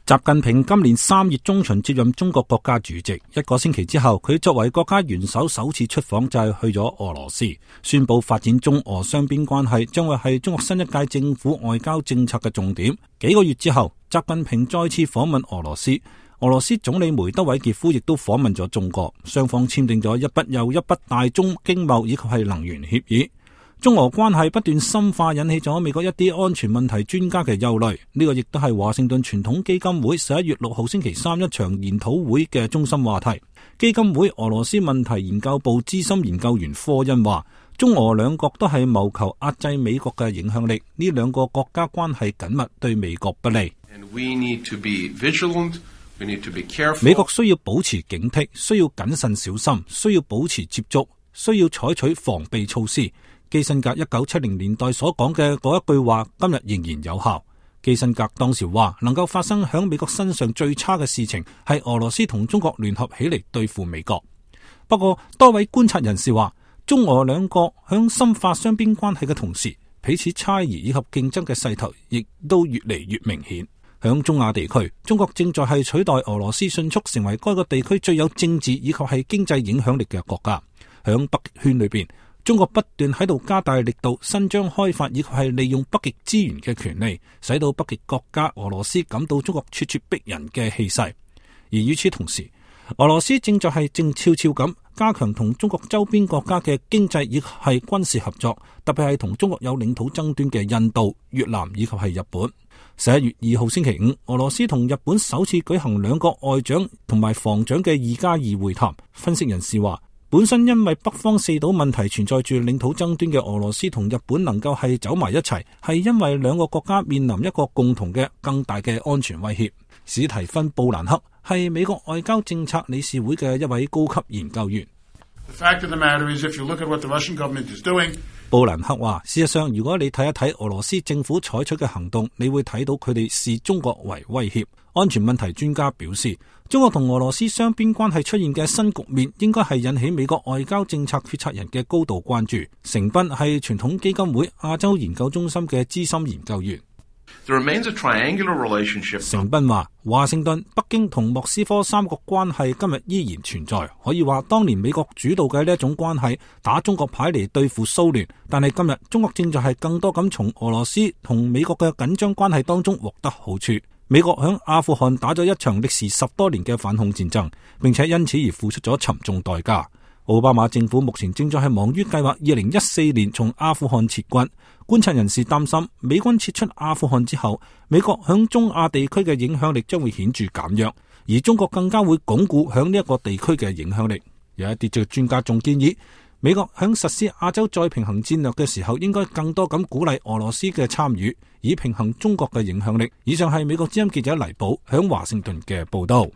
習近平今年3月中旬接任中國國家主席，一個星期之後，佢作為國家元首首次出訪就係去咗俄羅斯，宣布發展中俄雙邊關係將會係中國新一屆政府外交政策嘅重點。幾個月之後，習近平再次訪問俄羅斯，俄羅斯總理梅德韋傑夫亦都訪問咗中國，雙方簽訂咗一筆又一筆大宗經貿以及係能源協議。中俄關係不斷深化，引起咗美國一啲安全問題專家嘅憂慮。呢個亦都係華盛頓傳統基金會11月6號星期三一場研討會嘅中心話題。基金會俄羅斯問題研究部資深研究員科恩話，中俄兩國都係謀求壓制美國嘅影響力，呢兩個國家關係緊密，對美國不利。美國需要保持警惕，需要謹慎小心，需要保持接觸，需要採取防備措施。基辛格1970年代所講嘅嗰一句話，今日仍然有效。基辛格當時話，能夠發生響美國身上最差嘅事情，係俄羅斯同中國聯合起嚟對付美國。不過，多位觀察人士話，中俄兩國響深化雙邊關係嘅同時，彼此猜疑以及競爭嘅勢頭亦都越嚟越明顯。響中亞地區，中國正在係取代俄羅斯迅速成為該個地區最有政治以及係經濟影響力嘅國家。響北極圈裏邊，中國不斷喺度加大力度伸張開發以及係利用北極資源嘅權利，使到北極國家俄羅斯感到中國咄咄逼人嘅氣勢。而與此同時，俄羅斯正在係靜悄悄咁加強同中國周邊國家嘅經濟以及係軍事合作，特別係同中國有領土爭端嘅印度、越南以及係日本。11月2號星期五，俄羅斯同日本首次舉行兩國外長同埋防長嘅2+2會談。分析人士話，本身因為北方四島問題存在住領土爭端嘅俄羅斯同日本能夠係走埋一齊，係因為兩個國家面臨一個共同嘅更大嘅安全威脅。史提芬·布蘭克係美國外交政策理事會嘅一位高級研究員。布蘭克話，事實上，如果你睇一睇俄羅斯政府採取嘅行動，你會睇到佢哋視中國為威脅。安全問題專家表示，中國同俄羅斯雙邊關係出現嘅新局面，應該係引起美國外交政策決策人嘅高度關注。成斌係傳統基金會亞洲研究中心嘅資深研究員。成斌話，華盛頓、北京同莫斯科三國關係今日依然存在，可以話當年美國主導嘅呢一種關係打中國牌嚟對付蘇聯，但係今日中國正在係更多咁從俄羅斯同美國嘅緊張關係當中獲得好處。美國響阿富汗打咗一場歷時10多年嘅反恐戰爭，並且因此而付出咗沉重代價。奧巴馬政府目前正在係忙於計劃2014年從阿富汗撤軍。觀察人士擔心，美軍撤出阿富汗之後，美國響中亞地區嘅影響力將會顯著減弱，而中國更加會鞏固響呢一個地區嘅影響力。有一啲專家仲建議，美國響實施亞洲再平衡戰略嘅時候，應該更多咁鼓勵俄羅斯嘅參與，以平衡中國嘅影響力。以上係美國之音記者黎寶響華盛頓嘅報道。